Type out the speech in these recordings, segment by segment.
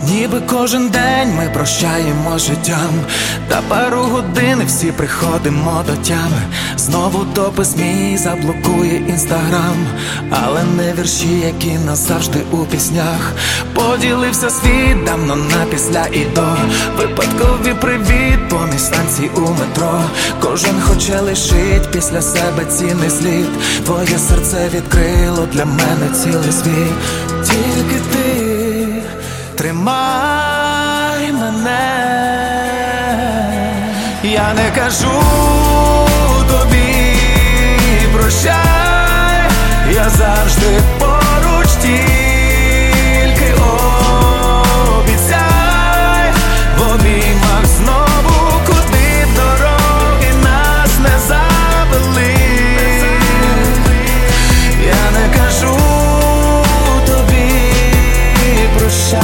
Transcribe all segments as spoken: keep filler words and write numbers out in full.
Ніби кожен день ми прощаємо життям, та пару годин всі приходимо до тями. Знову допис мій заблокує інстаграм, але не вірші, які назавжди у піснях. Поділився світ давно на після і до. Випадкові привіт поміж станцій у метро. Кожен хоче лишить після себе цінний слід. Твоє серце відкрило для мене цілий світ. Тільки ти тримай мене. Я не кажу тобі прощай, я завжди поруч, тільки обіцяй в обіймах знову, куди б дороги нас не завели. Я не кажу тобі прощай.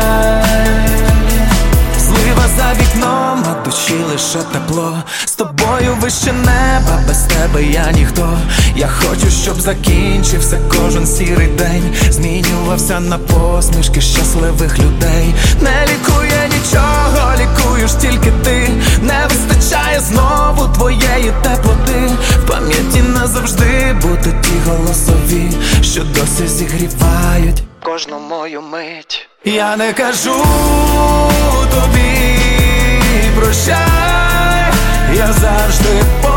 Злива за вікном, а душі лише тепло. З тобою вище неба, без тебе я ніхто. Я хочу, щоб закінчився кожен сірий день, змінювався на посмішки щасливих людей. Не лікує нічого, лікуєш тільки ти. Не вистачає знову твоєї теплоти. В пам'яті назавжди будуть ті голосові, що досі зігрівають кожну мою мить. Я не кажу тобі прощай, я завжди поруч.